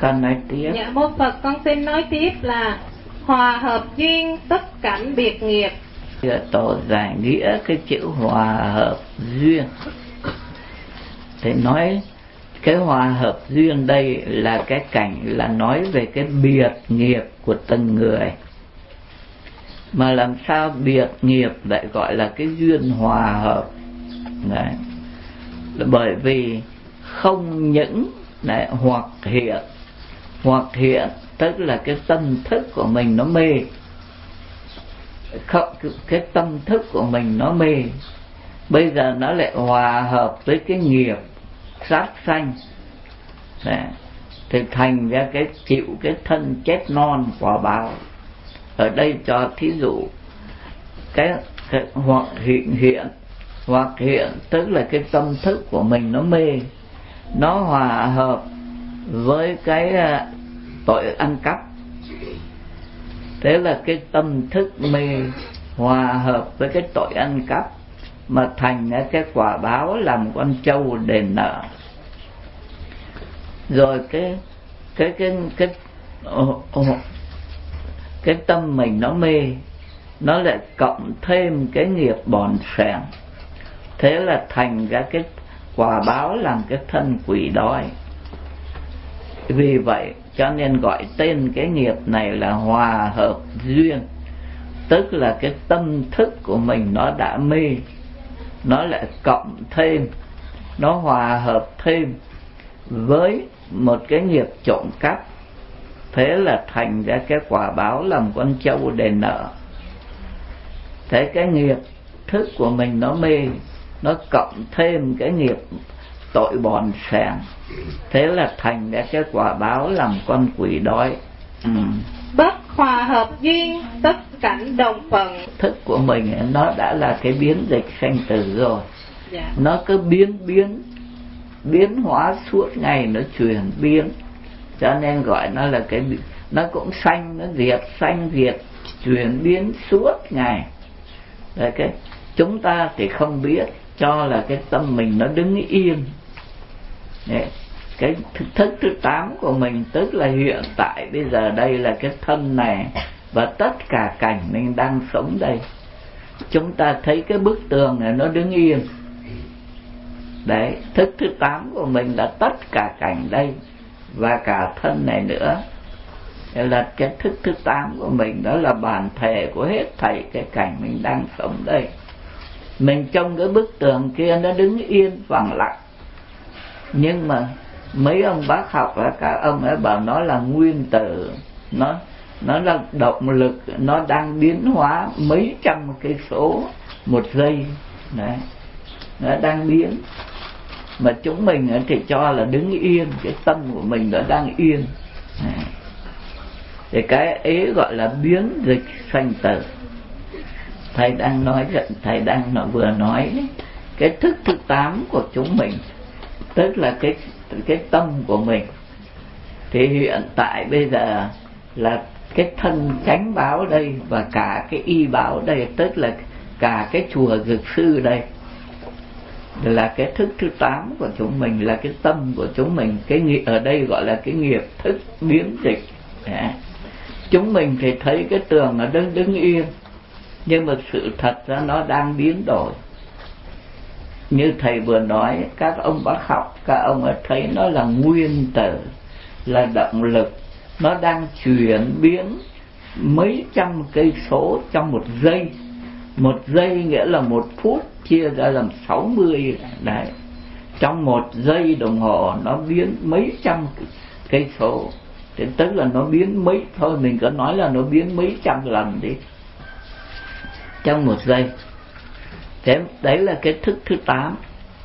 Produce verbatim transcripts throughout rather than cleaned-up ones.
Con nói tiếp. Dạ mô Phật, con xin nói tiếp là hòa hợp duyên tất cảnh biệt nghiệp. Tổ giải nghĩa cái chữ hòa hợp duyên. Thì nói cái hòa hợp duyên đây là cái cảnh, là nói về cái biệt nghiệp của từng người. Mà làm sao biệt nghiệp lại gọi là cái duyên hòa hợp? Đấy. Bởi vì không những đấy, hoặc hiện, hoặc hiện tức là cái tâm thức của mình nó mê, không, cái tâm thức của mình nó mê, bây giờ nó lại hòa hợp với cái nghiệp sát sanh, đấy, thì thành ra cái chịu cái thân chết non quả báo. Ở đây cho thí dụ cái, cái hoặc hiện hiện, hoặc hiện tức là cái tâm thức của mình nó mê, nó hòa hợp với cái tội ăn cắp. Thế là cái tâm thức mê hòa hợp với cái tội ăn cắp, mà thành ra cái quả báo làm con trâu đền nợ. Rồi cái cái cái cái cái, cái tâm mình nó mê, nó lại cộng thêm cái nghiệp bòn sẻn, thế là thành ra cái quả báo làm cái thân quỷ đói. Vì vậy cho nên gọi tên cái nghiệp này là hòa hợp duyên, tức là cái tâm thức của mình nó đã mê, nó lại cộng thêm, nó hòa hợp thêm với một cái nghiệp trộm cắp, thế là thành ra cái quả báo làm con trâu đền nợ. Thế cái nghiệp thức của mình nó mê, nó cộng thêm cái nghiệp tội bòn sẻn, thế là thành ra cái quả báo làm con quỷ đói. ừ. Bất hòa hợp duyên tất cảnh đồng phận. Thức của mình nó đã là cái biến dịch sanh tử rồi. Dạ. Nó cứ biến biến biến hóa suốt ngày, nó chuyển biến, cho nên gọi nó là cái, nó cũng sanh nó diệt, sanh diệt, chuyển biến suốt ngày. Đấy, cái chúng ta thì không biết, cho là cái tâm mình nó đứng yên. Đấy, cái thức thứ tám của mình tức là hiện tại bây giờ đây là cái thân này và tất cả cảnh mình đang sống đây. Chúng ta thấy cái bức tường này nó đứng yên. Đấy, thức thứ tám của mình là tất cả cảnh đây và cả thân này nữa. Đây là cái thức thứ tám của mình, đó là bản thể của hết thảy cái cảnh mình đang sống đây. Mình trông cái bức tường kia nó đứng yên phẳng lặng, nhưng mà mấy ông bác học là các ông ấy bảo nó là nguyên tử, nó nó là động lực, nó đang biến hóa mấy trăm cây số một giây. Đấy, nó đang biến, mà chúng mình thì cho là đứng yên, cái tâm của mình nó đang yên. Đấy, thì cái ấy gọi là biến dịch sanh tử. Thầy đang nói, thầy đang nó vừa nói cái thức thứ tám của chúng mình, tức là cái cái tâm của mình. Thì hiện tại bây giờ là cái thân chánh báo đây và cả cái y báo đây, tức là cả cái chùa Dược Sư đây, là cái thức thứ tám của chúng mình, là cái tâm của chúng mình. Cái nghiệp ở đây gọi là cái nghiệp thức biến dịch. Đấy. Chúng mình thì thấy cái tường nó đứng đứng yên, nhưng mà sự thật ra nó đang biến đổi. Như thầy vừa nói, các ông bác học, các ông ấy thấy nó là nguyên tử, là động lực, nó đang chuyển biến mấy trăm cây số trong một giây. Một giây nghĩa là một phút chia ra làm sáu mươi. Đấy, trong một giây đồng hồ nó biến mấy trăm cây số, thì tức là nó biến mấy, thôi mình có nói là nó biến mấy trăm lần đi, trong một giây. Thế đấy là cái thức thứ tám.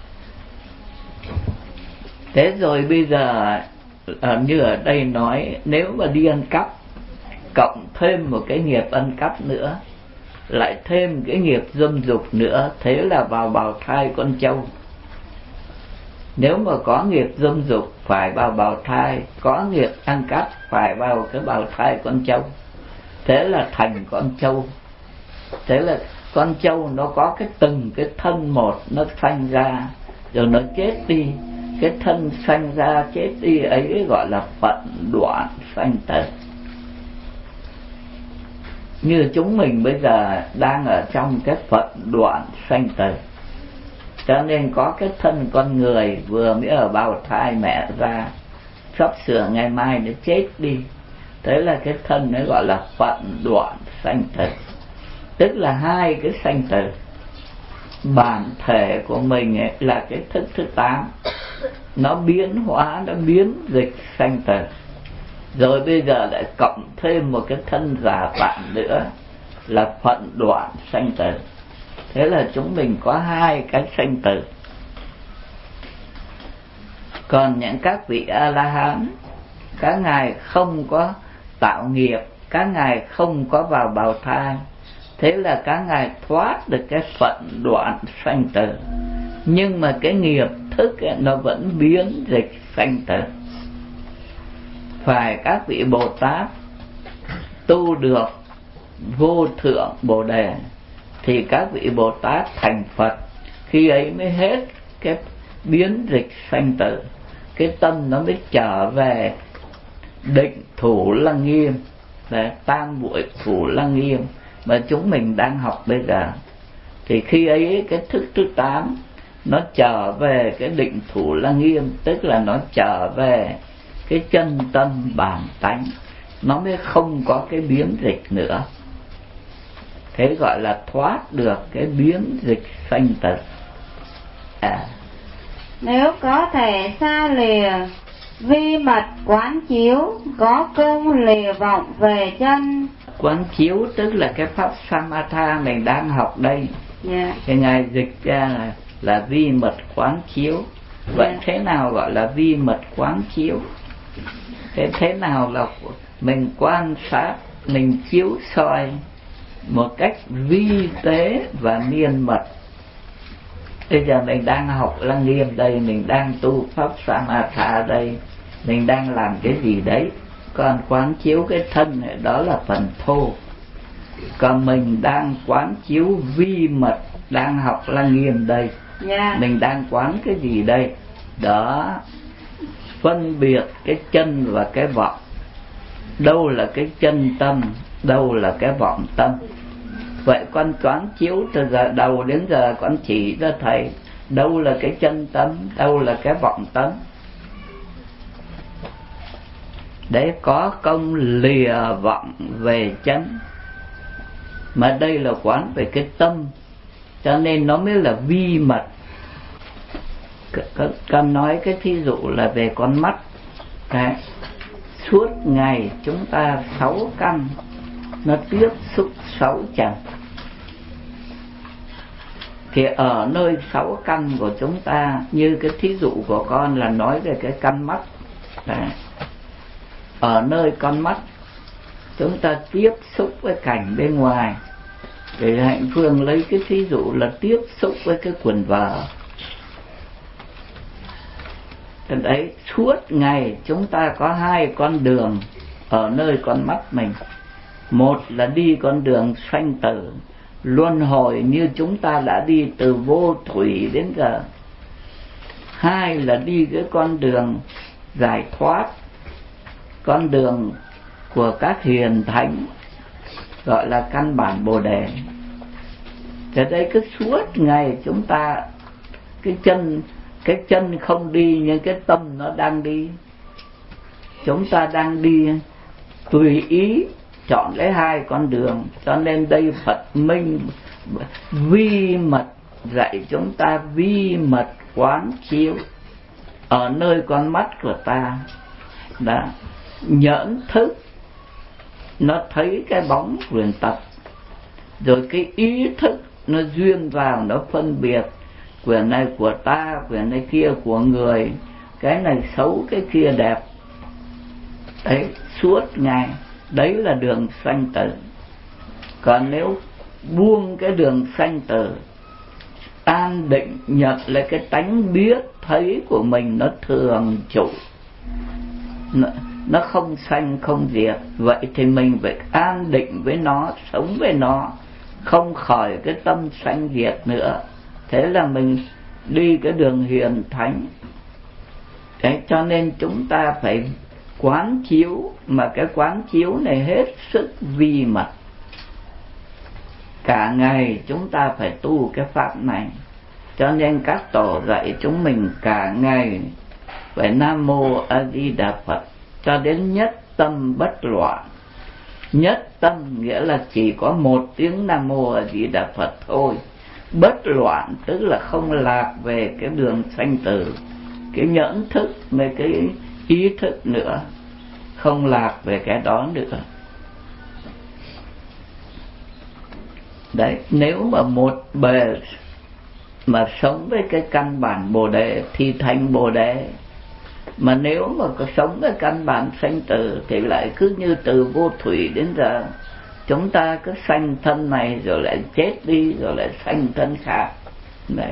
Thế rồi bây giờ à, như ở đây nói, nếu mà đi ăn cắp, cộng thêm một cái nghiệp ăn cắp nữa, lại thêm cái nghiệp dâm dục nữa, thế là vào bào thai con trâu. Nếu mà có nghiệp dâm dục phải vào bào thai, có nghiệp ăn cắp phải vào cái bào thai con trâu, thế là thành con trâu. Thế là con trâu nó có cái từng cái thân một, nó sanh ra rồi nó chết đi, cái thân sanh ra chết đi ấy gọi là phận đoạn sanh tử. Như chúng mình bây giờ đang ở trong cái phận đoạn sanh tử, cho nên có cái thân con người vừa mới ở bào thai mẹ ra, sắp sửa ngày mai nó chết đi. Thế là cái thân nó gọi là phận đoạn sanh tử, tức là hai cái sanh tử. Bản thể của mình ấy là cái thức thứ tám, nó biến hóa, nó biến dịch sanh tử. Rồi bây giờ lại cộng thêm một cái thân giả tạm nữa là phận đoạn sanh tử. Thế là chúng mình có hai cái sanh tử. Còn những các vị A-la-hán, các ngài không có tạo nghiệp, các ngài không có vào bào thai, thế là các ngài thoát được cái phận đoạn sanh tử. Nhưng mà cái nghiệp thức ấy, nó vẫn biến dịch sanh tử. Phải các vị Bồ Tát tu được vô thượng Bồ Đề thì các vị Bồ Tát thành Phật, khi ấy mới hết cái biến dịch sanh tử, cái tâm nó mới trở về định thủ lăng nghiêm, để tam muội thủ lăng nghiêm mà chúng mình đang học bây giờ. Thì khi ấy cái thức thứ tám nó trở về cái định thủ lăng nghiêm, tức là nó trở về cái chân tâm bản tánh, nó mới không có cái biến dịch nữa. Thế gọi là thoát được cái biến dịch sanh tử. À. Nếu có thể xa lìa vi mật quán chiếu, có công lìa vọng về chân. Quán chiếu tức là cái pháp Samatha mình đang học đây. Yeah. Cái ngài dịch ra là, là vi mật quán chiếu. Vậy yeah. Thế nào gọi là vi mật quán chiếu? Thế thế nào là mình quan sát, mình chiếu soi một cách vi tế và miên mật. Bây giờ mình đang học lăng nghiêm đây, mình đang tu pháp Samatha đây, mình đang làm cái gì đấy. Còn quán chiếu cái thân này, đó là phần thô. Còn mình đang quán chiếu vi mật, đang học lăng nghiêm đây. Yeah. Mình đang quán cái gì đây? Đó, phân biệt cái chân và cái vọng. Đâu là cái chân tâm, đâu là cái vọng tâm. Vậy con quán chiếu từ giờ đầu đến giờ con chỉ cho thầy đâu là cái chân tâm, đâu là cái vọng tâm, để có công lìa vọng về chân. Mà đây là quán về cái tâm, cho nên nó mới là vi mật. Con nói cái thí dụ là về con mắt. Đấy. Suốt ngày chúng ta sáu căn nó tiếp xúc sáu trần, thì ở nơi sáu căn của chúng ta, như cái thí dụ của con là nói về cái căn mắt. Đấy. Ở nơi con mắt chúng ta tiếp xúc với cảnh bên ngoài. Để Hạnh Phương lấy cái thí dụ là tiếp xúc với cái quần vở. Thế đấy, suốt ngày chúng ta có hai con đường ở nơi con mắt mình. Một là đi con đường sanh tử luân hồi như chúng ta đã đi từ vô thủy đến giờ. Hai là đi cái con đường giải thoát, con đường của các hiền thánh, gọi là căn bản Bồ Đề. Thế đây cứ suốt ngày chúng ta cái chân cái chân không đi nhưng cái tâm nó đang đi. Chúng ta đang đi tùy ý chọn lấy hai con đường. Cho nên đây Phật minh vi mật dạy chúng ta vi mật quán chiếu ở nơi con mắt của ta. Đó. Nhẫn thức nó thấy cái bóng quyền tập, rồi cái ý thức nó duyên vào, nó phân biệt quyền này của ta, quyền này kia của người, cái này xấu, cái kia đẹp. Đấy, suốt ngày đấy là đường sanh tử. Còn nếu buông cái đường sanh tử, an định nhận lại cái tánh biết thấy của mình, nó thường trụ, nó, nó không sanh không diệt. Vậy thì mình phải an định với nó, sống với nó, không khỏi cái tâm sanh diệt nữa. Thế là mình đi cái đường hiền thánh. Thế cho nên chúng ta phải quán chiếu, mà cái quán chiếu này hết sức vi mật. Cả ngày chúng ta phải tu cái pháp này. Cho nên các tổ dạy chúng mình cả ngày phải Nam Mô A Di Đà Phật cho đến nhất tâm bất loạn. Nhất tâm nghĩa là chỉ có một tiếng Nam Mô A Di Đà Phật thôi. Bất loạn tức là không lạc về cái đường sanh tử, cái nhẫn thức với cái ý thức nữa, không lạc về cái đó nữa. Đấy, nếu mà một bề mà sống với cái căn bản Bồ Đề thì thành Bồ Đề. Mà nếu mà có sống với căn bản sanh tử thì lại cứ như từ vô thủy đến giờ, chúng ta cứ sanh thân này rồi lại chết đi, rồi lại sanh thân khác. Đấy.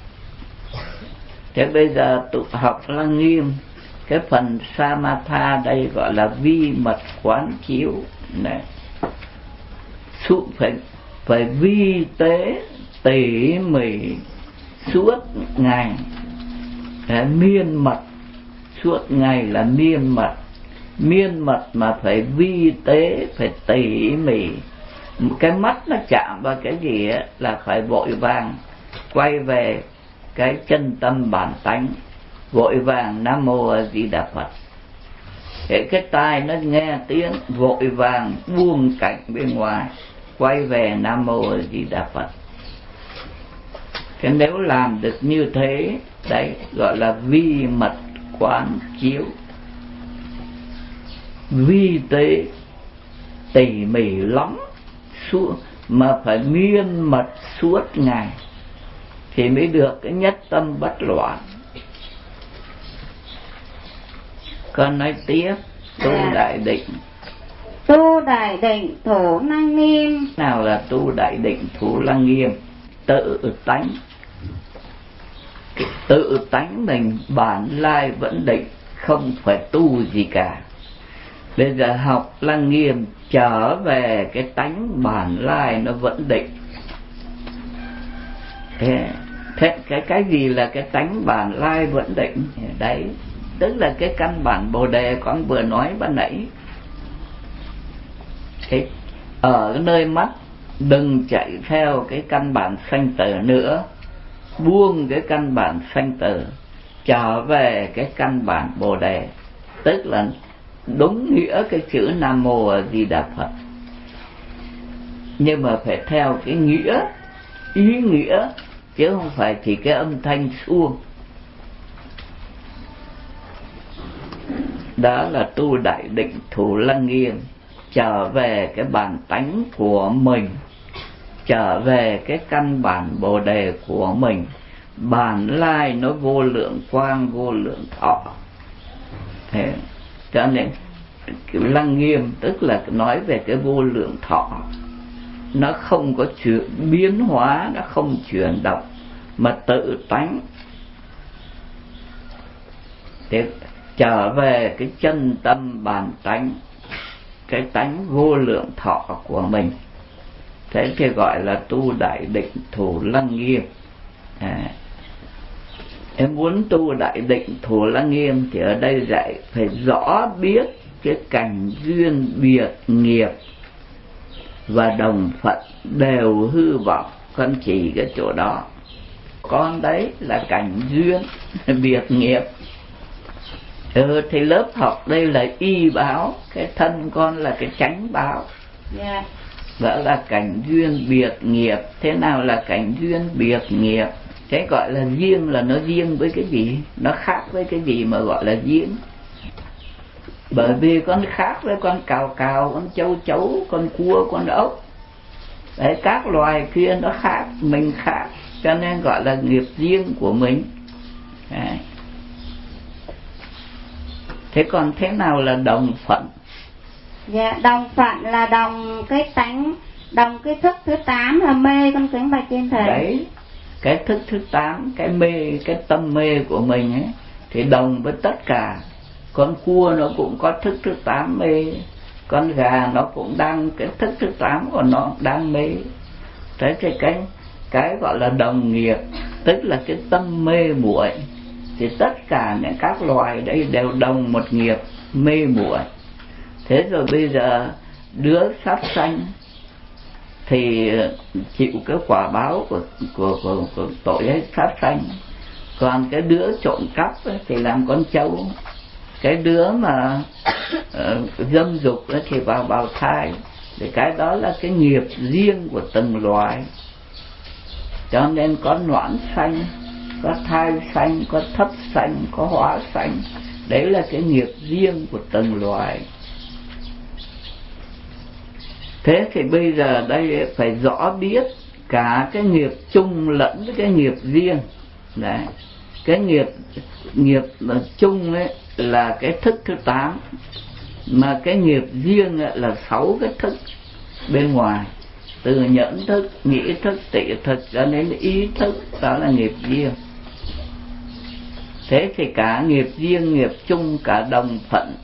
Thế bây giờ tụ học Lăng Nghiêm, cái phần Samatha đây gọi là vi mật quán chiếu. Đấy. Sự phải, phải vi tế tỉ mỉ suốt ngày. Đấy, miên mật, suốt ngày là miên mật. Miên mật mà phải vi tế, phải tỉ mỉ. Cái mắt nó chạm vào cái gì ấy, là phải vội vàng quay về cái chân tâm bản tánh, vội vàng Nam Mô A Di Đà Phật. Cái, cái tai nó nghe tiếng, vội vàng buông cảnh bên ngoài, quay về Nam Mô A Di Đà Phật. Cái nếu làm được như thế, đấy gọi là vi mật quán chiếu, vi tế tỉ mỉ lắm, suốt, mà phải miên mật suốt ngày thì mới được cái nhất tâm bất loạn. Con nói tiếp, tu đại định. Tu đại định thủ Lăng Nghiêm. Nào là tu đại định thủ Lăng Nghiêm? Tự tánh, tự tánh mình bản lai vẫn định, không phải tu gì cả. Bây giờ học Lăng Nghiêm trở về cái tánh bản lai nó vẫn định. Thế, thế cái cái gì là cái tánh bản lai vẫn định? Đấy, tức là cái căn bản Bồ Đề con vừa nói ban nãy. Thế, ở cái nơi mắt đừng chạy theo cái căn bản sanh tử nữa, buông cái căn bản sanh tử, trở về cái căn bản Bồ Đề, tức là đúng nghĩa cái chữ Nam Mô A Di Đà Phật. Nhưng mà phải theo cái nghĩa, ý nghĩa, chứ không phải chỉ cái âm thanh suông. Đó là tu đại định thủ Lăng Nghiêm, trở về cái bản tánh của mình, trở về cái căn bản Bồ Đề của mình. Bản lai nó vô lượng quang, vô lượng thọ. Thế cho nên cái Lăng Nghiêm tức là nói về cái vô lượng thọ. Nó không có chuyện biến hóa, nó không chuyển động, mà tự tánh. Thế trở về cái chân tâm bản tánh, cái tánh vô lượng thọ của mình. Thế thì gọi là tu đại định thủ Lăng Nghiêm. À, em muốn tu đại định thủ Lăng Nghiêm thì ở đây dạy phải rõ biết cái cảnh duyên biệt nghiệp và đồng phận đều hư vọng. Con chỉ cái chỗ đó. Con đấy là cảnh duyên biệt nghiệp. Ừ, thì lớp học đây là y báo, cái thân con là cái chánh báo. Yeah. Đó là cảnh duyên biệt nghiệp. Thế nào là cảnh duyên biệt nghiệp? Cái gọi là riêng là nó riêng với cái gì? Nó khác với cái gì mà gọi là riêng? Bởi vì con khác với con cào cào, con châu chấu, con cua, con ốc. Đấy, các loài kia nó khác, mình khác, cho nên gọi là nghiệp riêng của mình. Đấy. Thế còn thế nào là đồng phận? Dạ, đồng phận là đồng cái tánh, đồng cái thức thứ tám là mê, con kính bạch trên thầy. Đấy, cái thức thứ tám, cái mê, cái tâm mê của mình ấy, thì đồng với tất cả. Con cua nó cũng có thức thứ tám mê, con gà nó cũng đang cái thức thứ tám của nó đang mê. Thế thì cái cái gọi là đồng nghiệp, tức là cái tâm mê muội. thì tất cả những các loài đây đều đồng một nghiệp mê muội. Thế rồi bây giờ đứa sát sanh thì chịu cái quả báo của của của, của tội ấy, sát sanh. Còn cái đứa trộm cắp ấy, thì làm con trâu. Cái đứa mà uh, dâm dục ấy, thì vào bào thai. Thì cái đó là cái nghiệp riêng của từng loài. Cho nên có noãn sanh, có thai sanh, có thấp sanh, có hóa sanh. Đấy là cái nghiệp riêng của từng loài. Thế thì bây giờ đây phải rõ biết cả cái nghiệp chung lẫn với cái nghiệp riêng. Đấy. Cái nghiệp nghiệp chung ấy là cái thức thứ tám, mà cái nghiệp riêng là sáu cái thức bên ngoài, từ nhẫn thức, nghĩ thức, tị thức cho đến ý thức, đó là nghiệp riêng. Thế thì cả nghiệp riêng, nghiệp chung, cả đồng phận,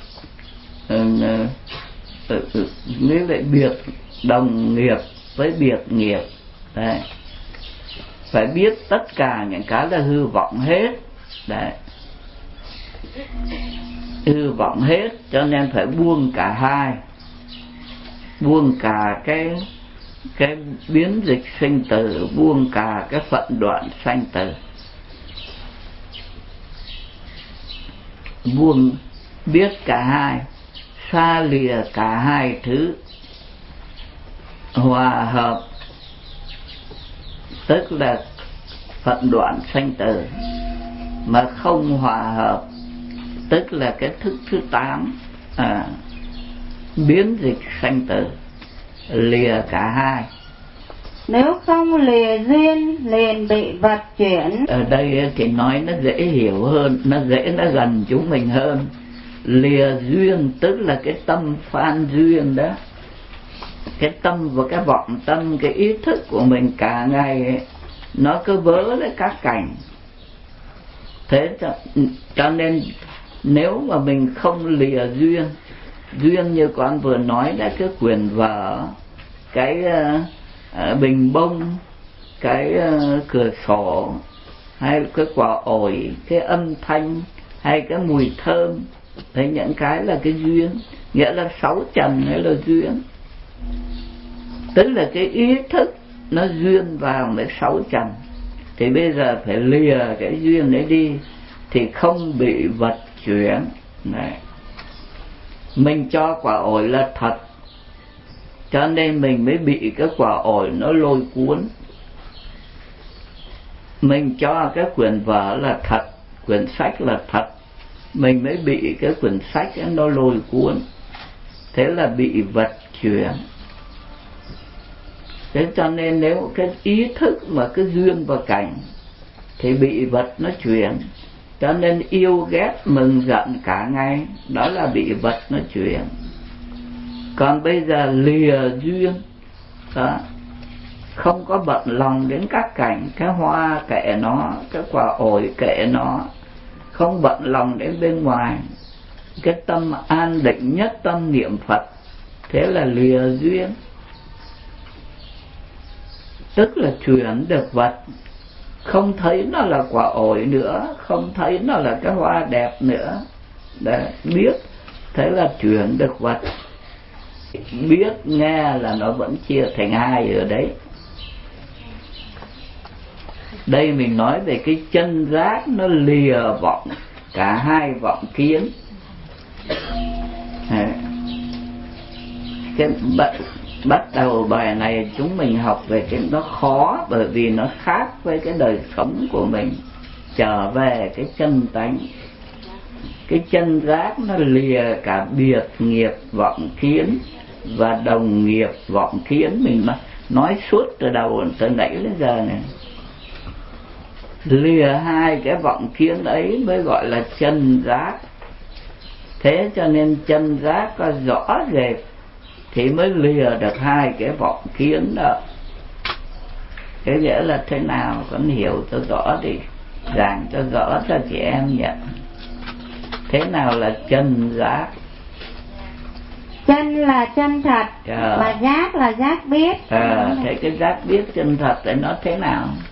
nếu lại biệt đồng nghiệp với biệt nghiệp. Đấy. Phải biết tất cả những cái là hư vọng hết. Đấy. Hư vọng hết, cho nên phải buông cả hai. Buông cả cái cái biến dịch sinh tử, buông cả cái phận đoạn sanh tử. Buông biết cả hai, xa lìa cả hai thứ, hòa hợp tức là phận đoạn sanh tử, mà không hòa hợp tức là cái thức thứ tám, à, biến dịch sanh tử. Lìa cả hai. Nếu không lìa duyên liền bị vật chuyển. Ở đây thì nói nó dễ hiểu hơn, nó dễ, nó gần chúng mình hơn. Lìa duyên tức là cái tâm phan duyên đó. Cái tâm và cái vọng tâm, cái ý thức của mình cả ngày ấy, nó cứ vớ lấy các cảnh. Thế cho, cho nên nếu mà mình không lìa duyên, duyên như con vừa nói là cái quyền vở, cái uh, uh, bình bông, cái uh, cửa sổ, hay cái quả ổi, cái âm thanh, hay cái mùi thơm, thấy những cái là cái duyên, nghĩa là sáu trần hay là duyên. Tức là cái ý thức nó duyên vào với sáu trần. Thì bây giờ phải lìa cái duyên đấy đi thì không bị vật chuyển. Này. Mình cho quả ổi là thật, cho nên mình mới bị cái quả ổi nó lôi cuốn. Mình cho cái quyển vở là thật, quyển sách là thật, mình mới bị cái quyển sách nó lôi cuốn. Thế là bị vật chuyển. Thế cho nên nếu cái ý thức mà cứ duyên vào cảnh thì bị vật nó chuyển. Cho nên yêu ghét mừng giận cả ngày, đó là bị vật nó chuyển. Còn bây giờ lìa duyên đó, không có bận lòng đến các cảnh, cái hoa kệ nó, cái quả ổi kệ nó, không bận lòng đến bên ngoài, cái tâm an định nhất tâm niệm Phật. Thế là lìa duyên, tức là chuyển được vật. Không thấy nó là quả ổi nữa, không thấy nó là cái hoa đẹp nữa. Để biết, thế là chuyển được vật. Biết nghe là nó vẫn chia thành hai ở đấy. Đây mình nói về cái chân giác, nó lìa vọng, cả hai vọng kiến. Cái bắt, bắt đầu bài này chúng mình học về cái nó khó, bởi vì nó khác với cái đời sống của mình. Trở về cái chân tánh. Cái chân giác nó lìa cả biệt nghiệp vọng kiến và đồng nghiệp vọng kiến. Mình mà nói suốt từ đầu từ nãy đến giờ này. Lìa hai cái vọng kiến ấy mới gọi là chân giác. Thế cho nên chân giác có rõ rệt thì mới lìa được hai cái vọng kiến đó. Cái nghĩa là thế nào, con hiểu cho rõ đi, giảng cho rõ cho chị em nhỉ. Thế nào là chân giác? Chân là chân thật, à. Mà giác là giác biết. À, thế cái giác biết chân thật thì nó thế nào?